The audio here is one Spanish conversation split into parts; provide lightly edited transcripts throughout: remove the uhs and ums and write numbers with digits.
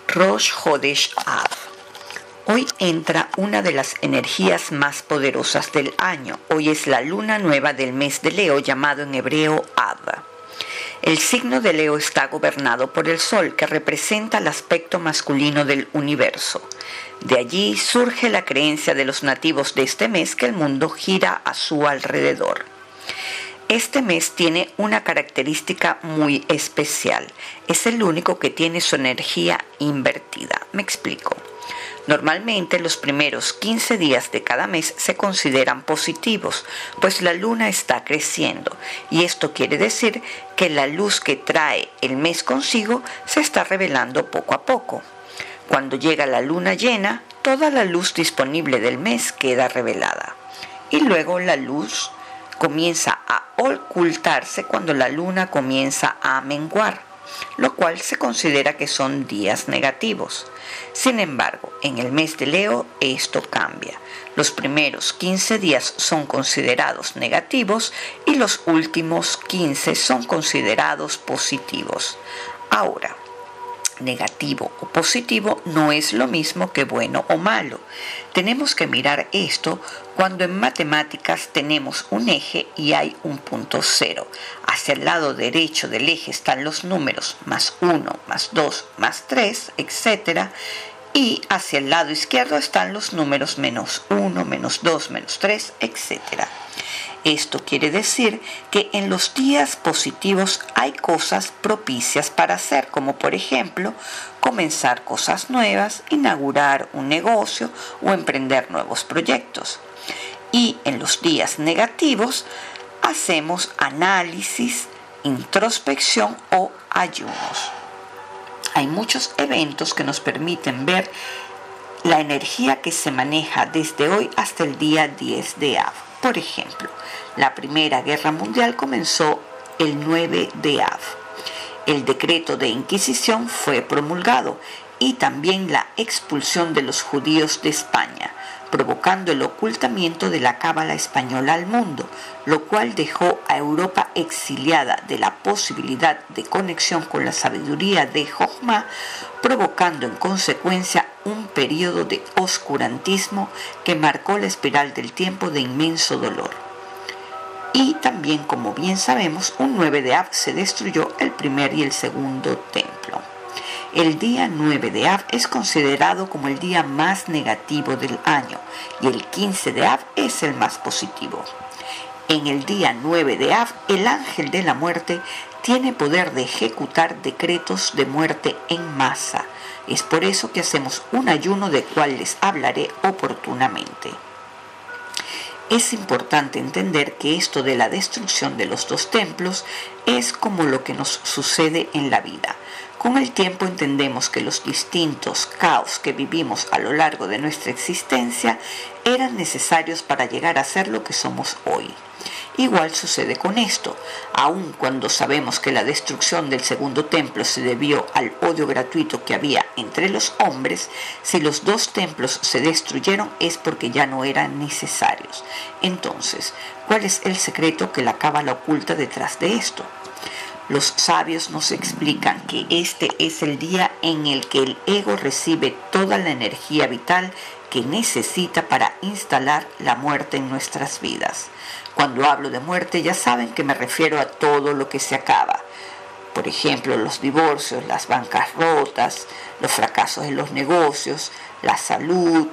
Rosh Hodesh Av. Hoy entra una de las energías más poderosas del año. Hoy es la luna nueva del mes de Leo, llamado en hebreo Av. El signo de Leo está gobernado por el Sol, que representa el aspecto masculino del universo. De allí surge la creencia de los nativos de este mes que el mundo gira a su alrededor. Este mes tiene una característica muy especial. Es el único que tiene su energía invertida. Me explico. Normalmente los primeros 15 días de cada mes se consideran positivos, pues la luna está creciendo, y esto quiere decir que la luz que trae el mes consigo se está revelando poco a poco. Cuando llega la luna llena, toda la luz disponible del mes queda revelada, y luego la luz comienza a ocultarse cuando la luna comienza a menguar, lo cual se considera que son días negativos. Sin embargo, en el mes de Leo esto cambia. Los primeros 15 días son considerados negativos y los últimos 15 son considerados positivos. Ahora, negativo o positivo no es lo mismo que bueno o malo. Tenemos que mirar esto cuando en matemáticas tenemos un eje y hay un punto cero. Hacia el lado derecho del eje están los números más 1, más 2, más 3, etc. Y hacia el lado izquierdo están los números menos 1, menos 2, menos 3, etc. Esto quiere decir que en los días positivos hay cosas propicias para hacer, como por ejemplo comenzar cosas nuevas, inaugurar un negocio o emprender nuevos proyectos. Y en los días negativos hacemos análisis, introspección o ayunos. Hay muchos eventos que nos permiten ver la energía que se maneja desde hoy hasta el día 10 de Av. Por ejemplo, la Primera Guerra Mundial comenzó el 9 de Av. El decreto de Inquisición fue promulgado y también la expulsión de los judíos de España, provocando el ocultamiento de la cábala española al mundo, lo cual dejó a Europa exiliada de la posibilidad de conexión con la sabiduría de Jochma, provocando en consecuencia un periodo de oscurantismo que marcó la espiral del tiempo de inmenso dolor. Y también, como bien sabemos, un 9 de Av se destruyó el primer y el segundo templo. El día 9 de Av es considerado como el día más negativo del año y el 15 de Av es el más positivo. En el día 9 de Av, el ángel de la muerte tiene poder de ejecutar decretos de muerte en masa. Es por eso que hacemos un ayuno del cual les hablaré oportunamente. Es importante entender que esto de la destrucción de los dos templos es como lo que nos sucede en la vida. Con el tiempo entendemos que los distintos caos que vivimos a lo largo de nuestra existencia eran necesarios para llegar a ser lo que somos hoy. Igual sucede con esto, aun cuando sabemos que la destrucción del segundo templo se debió al odio gratuito que había entre los hombres. Si los dos templos se destruyeron es porque ya no eran necesarios. Entonces, ¿cuál es el secreto que la cábala oculta detrás de esto? Los sabios nos explican que este es el día en el que el ego recibe toda la energía vital que necesita para instalar la muerte en nuestras vidas. Cuando hablo de muerte ya saben que me refiero a todo lo que se acaba. Por ejemplo, los divorcios, las bancarrotas, los fracasos en los negocios, la salud,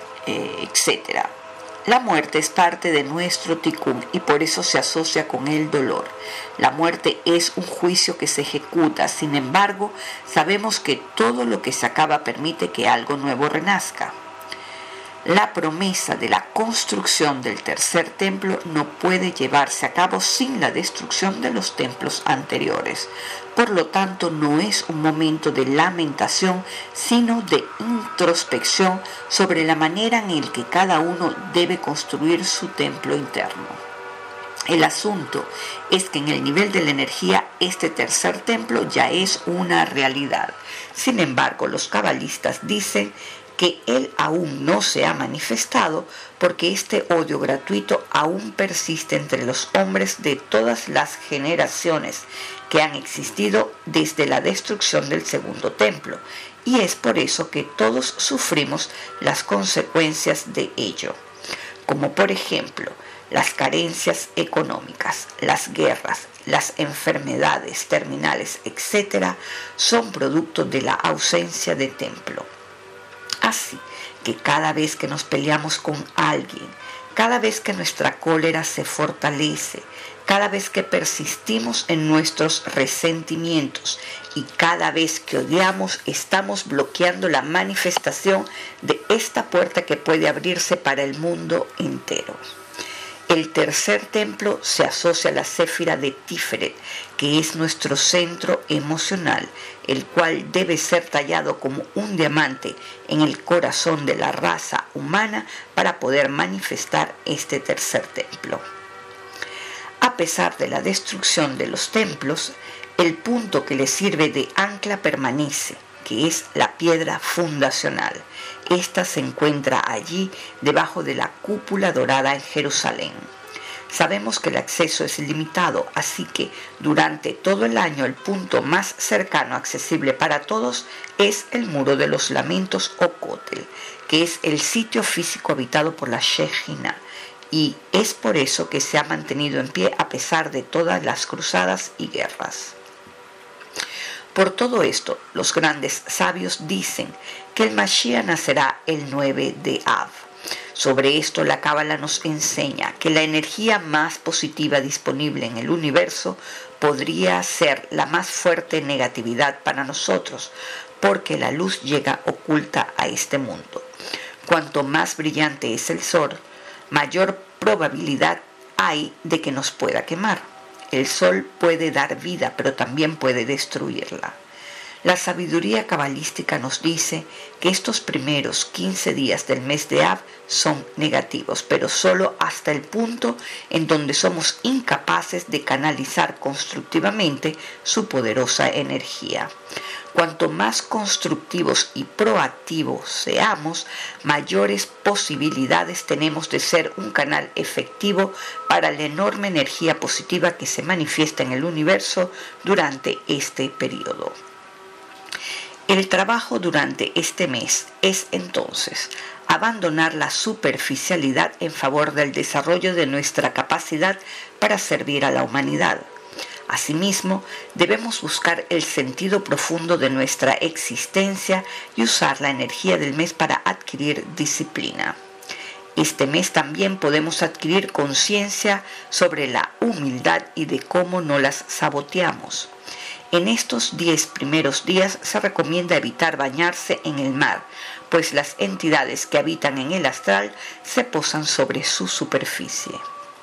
etc. La muerte es parte de nuestro tikkun y por eso se asocia con el dolor. La muerte es un juicio que se ejecuta, sin embargo, sabemos que todo lo que se acaba permite que algo nuevo renazca. La promesa de la construcción del tercer templo no puede llevarse a cabo sin la destrucción de los templos anteriores. Por lo tanto, no es un momento de lamentación, sino de introspección sobre la manera en la que cada uno debe construir su templo interno. El asunto es que en el nivel de la energía este tercer templo ya es una realidad. Sin embargo, los cabalistas dicen que él aún no se ha manifestado porque este odio gratuito aún persiste entre los hombres de todas las generaciones que han existido desde la destrucción del segundo templo, y es por eso que todos sufrimos las consecuencias de ello, como por ejemplo las carencias económicas, las guerras, las enfermedades terminales, etc., son producto de la ausencia de templo. Así que cada vez que nos peleamos con alguien, cada vez que nuestra cólera se fortalece, cada vez que persistimos en nuestros resentimientos y cada vez que odiamos, estamos bloqueando la manifestación de esta puerta que puede abrirse para el mundo entero. El tercer templo se asocia a la Séfira de Tiferet, que es nuestro centro emocional, el cual debe ser tallado como un diamante en el corazón de la raza humana para poder manifestar este tercer templo. A pesar de la destrucción de los templos, el punto que le sirve de ancla permanece, que es la piedra fundacional. Esta se encuentra allí debajo de la cúpula dorada en Jerusalén. Sabemos que el acceso es limitado, así que durante todo el año el punto más cercano accesible para todos es el Muro de los Lamentos o Kotel, que es el sitio físico habitado por la Shejina, y es por eso que se ha mantenido en pie a pesar de todas las cruzadas y guerras. Por todo esto, los grandes sabios dicen que el Mashiach nacerá el 9 de Av. Sobre esto la Cábala nos enseña que la energía más positiva disponible en el universo podría ser la más fuerte negatividad para nosotros, porque la luz llega oculta a este mundo. Cuanto más brillante es el sol, mayor probabilidad hay de que nos pueda quemar. El sol puede dar vida, pero también puede destruirla. La sabiduría cabalística nos dice que estos primeros 15 días del mes de Av son negativos, pero solo hasta el punto en donde somos incapaces de canalizar constructivamente su poderosa energía. Cuanto más constructivos y proactivos seamos, mayores posibilidades tenemos de ser un canal efectivo para la enorme energía positiva que se manifiesta en el universo durante este periodo. El trabajo durante este mes es entonces abandonar la superficialidad en favor del desarrollo de nuestra capacidad para servir a la humanidad. Asimismo, debemos buscar el sentido profundo de nuestra existencia y usar la energía del mes para adquirir disciplina. Este mes también podemos adquirir conciencia sobre la humildad y de cómo no las saboteamos. En estos 10 primeros días se recomienda evitar bañarse en el mar, pues las entidades que habitan en el astral se posan sobre su superficie.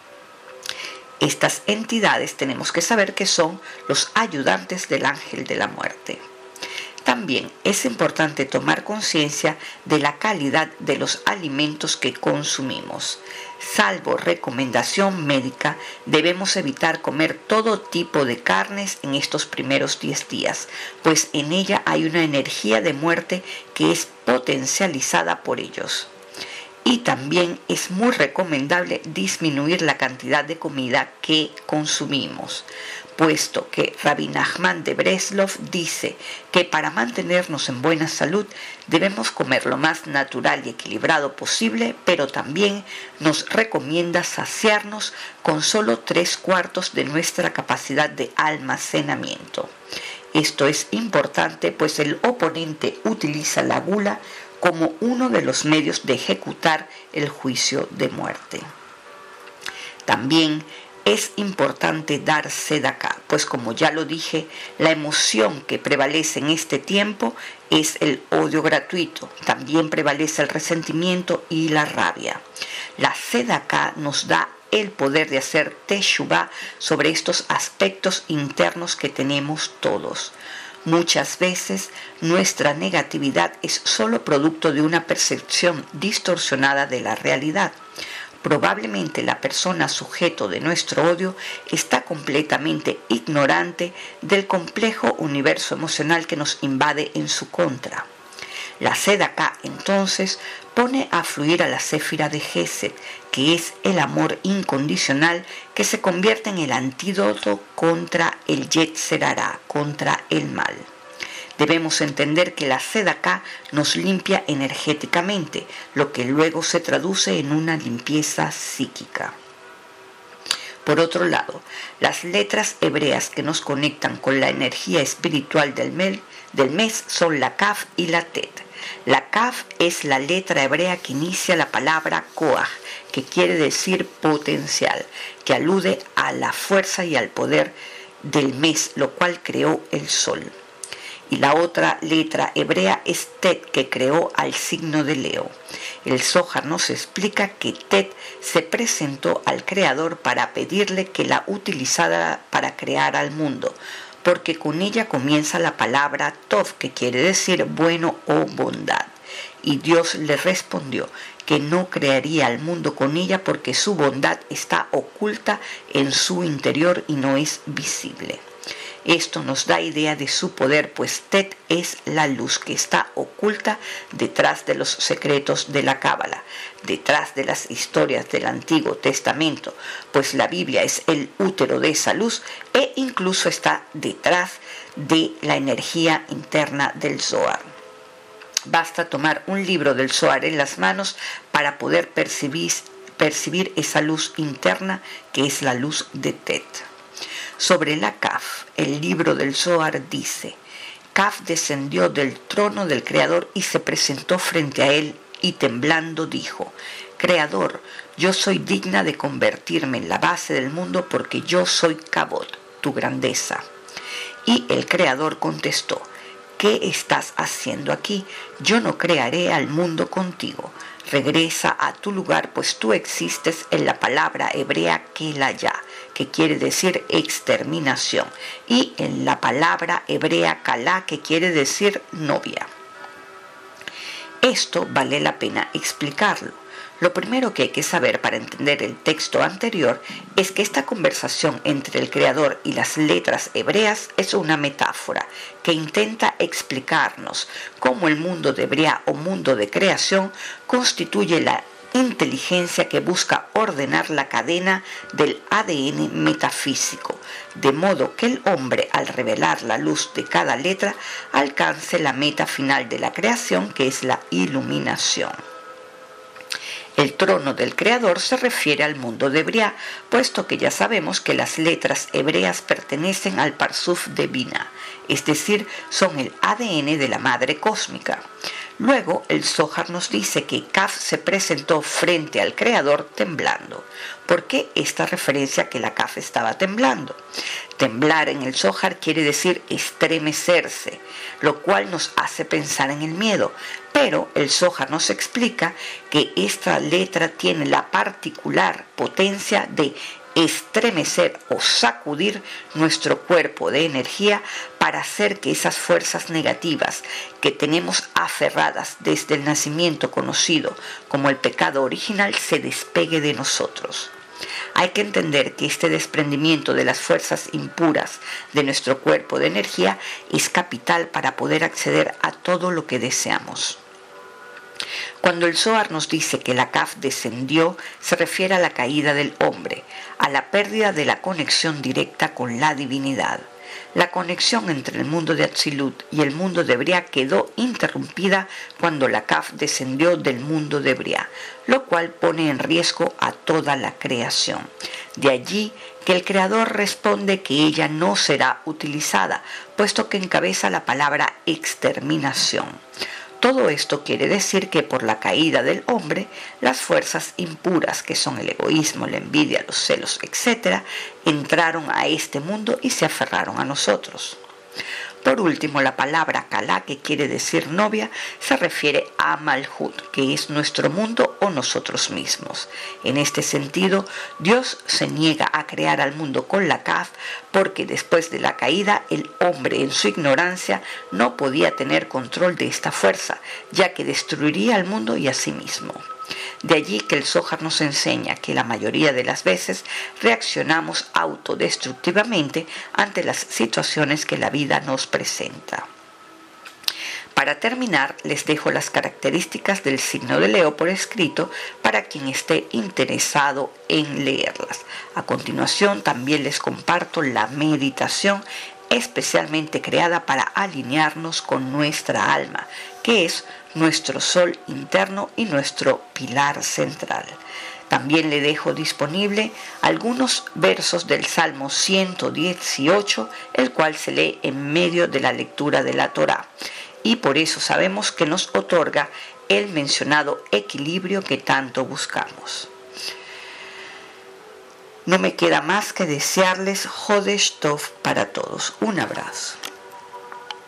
Estas entidades tenemos que saber que son los ayudantes del ángel de la muerte. También es importante tomar conciencia de la calidad de los alimentos que consumimos. Salvo recomendación médica, debemos evitar comer todo tipo de carnes en estos primeros 10 días, pues en ella hay una energía de muerte que es potencializada por ellos. Y también es muy recomendable disminuir la cantidad de comida que consumimos, puesto que Rabbi Nachman de Breslov dice que para mantenernos en buena salud debemos comer lo más natural y equilibrado posible, pero también nos recomienda saciarnos con solo 3/4 de nuestra capacidad de almacenamiento. Esto es importante, pues el oponente utiliza la gula como uno de los medios de ejecutar el juicio de muerte. También es importante dar tzedakah, pues como ya lo dije, la emoción que prevalece en este tiempo es el odio gratuito. También prevalece el resentimiento y la rabia. La tzedakah nos da el poder de hacer teshuvah sobre estos aspectos internos que tenemos todos. Muchas veces nuestra negatividad es solo producto de una percepción distorsionada de la realidad. Probablemente la persona sujeto de nuestro odio está completamente ignorante del complejo universo emocional que nos invade en su contra. La tzedakah entonces pone a fluir a la séfira de Gesed, que es el amor incondicional que se convierte en el antídoto contra el Yetzer Hará, contra el mal. Debemos entender que la Tzedaká nos limpia energéticamente, lo que luego se traduce en una limpieza psíquica. Por otro lado, las letras hebreas que nos conectan con la energía espiritual del mes son la Kaf y la Tet. La Kaf es la letra hebrea que inicia la palabra Koach, que quiere decir potencial, que alude a la fuerza y al poder del mes, lo cual creó el sol. Y la otra letra hebrea es Tet, que creó al signo de Leo. El Zohar nos explica que Tet se presentó al Creador para pedirle que la utilizara para crear al mundo, porque con ella comienza la palabra Tov, que quiere decir bueno o bondad. Y Dios le respondió que no crearía al mundo con ella porque su bondad está oculta en su interior y no es visible. Esto nos da idea de su poder, pues Tet es la luz que está oculta detrás de los secretos de la Cábala, detrás de las historias del Antiguo Testamento, pues la Biblia es el útero de esa luz e incluso está detrás de la energía interna del Zohar. Basta tomar un libro del Zohar en las manos para poder percibir esa luz interna que es la luz de Tet. Sobre la Kaf, el libro del Zohar dice: Kaf descendió del trono del Creador y se presentó frente a él y temblando dijo: Creador, yo soy digna de convertirme en la base del mundo porque yo soy Kabod, tu grandeza. Y el Creador contestó: ¿Qué estás haciendo aquí? Yo no crearé al mundo contigo. Regresa a tu lugar, pues tú existes en la palabra hebrea Kelayá, que quiere decir exterminación, y en la palabra hebrea Kalá, que quiere decir novia. Esto vale la pena explicarlo. Lo primero que hay que saber para entender el texto anterior es que esta conversación entre el Creador y las letras hebreas es una metáfora que intenta explicarnos cómo el mundo de Briá o mundo de creación constituye la inteligencia que busca ordenar la cadena del ADN metafísico, de modo que el hombre, al revelar la luz de cada letra, alcance la meta final de la creación, que es la iluminación. El trono del Creador se refiere al mundo de Briá, puesto que ya sabemos que las letras hebreas pertenecen al Parsuf de Binah, es decir, son el ADN de la Madre Cósmica. Luego, el Zohar nos dice que Kaf se presentó frente al Creador temblando. ¿Por qué esta referencia a que la Kaf estaba temblando? Temblar en el Zohar quiere decir estremecerse, lo cual nos hace pensar en el miedo. Pero el Zohar nos explica que esta letra tiene la particular potencia de estremecer o sacudir nuestro cuerpo de energía para hacer que esas fuerzas negativas que tenemos aferradas desde el nacimiento conocido como el pecado original se despegue de nosotros. Hay que entender que este desprendimiento de las fuerzas impuras de nuestro cuerpo de energía es capital para poder acceder a todo lo que deseamos. Cuando el Zohar nos dice que la Kaf descendió, se refiere a la caída del hombre, a la pérdida de la conexión directa con la divinidad. La conexión entre el mundo de Atzilut y el mundo de Briá quedó interrumpida cuando la Kaf descendió del mundo de Briá, lo cual pone en riesgo a toda la creación. De allí que el Creador responde que ella no será utilizada, puesto que encabeza la palabra exterminación. Todo esto quiere decir que por la caída del hombre, las fuerzas impuras, que son el egoísmo, la envidia, los celos, etc., entraron a este mundo y se aferraron a nosotros. Por último, la palabra Kalá, que quiere decir novia, se refiere a Malhut, que es nuestro mundo o nosotros mismos. En este sentido, Dios se niega a crear al mundo con la Kaf, porque después de la caída, el hombre en su ignorancia no podía tener control de esta fuerza, ya que destruiría al mundo y a sí mismo. De allí que el Zohar nos enseña que la mayoría de las veces reaccionamos autodestructivamente ante las situaciones que la vida nos presenta. Para terminar, les dejo las características del signo de Leo por escrito para quien esté interesado en leerlas. A continuación, también les comparto la meditación especialmente creada para alinearnos con nuestra alma, que es nuestro sol interno y nuestro pilar central. También le dejo disponible algunos versos del Salmo 118, el cual se lee en medio de la lectura de la Torá, y por eso sabemos que nos otorga el mencionado equilibrio que tanto buscamos. No me queda más que desearles Jodesh Tov para todos. Un abrazo.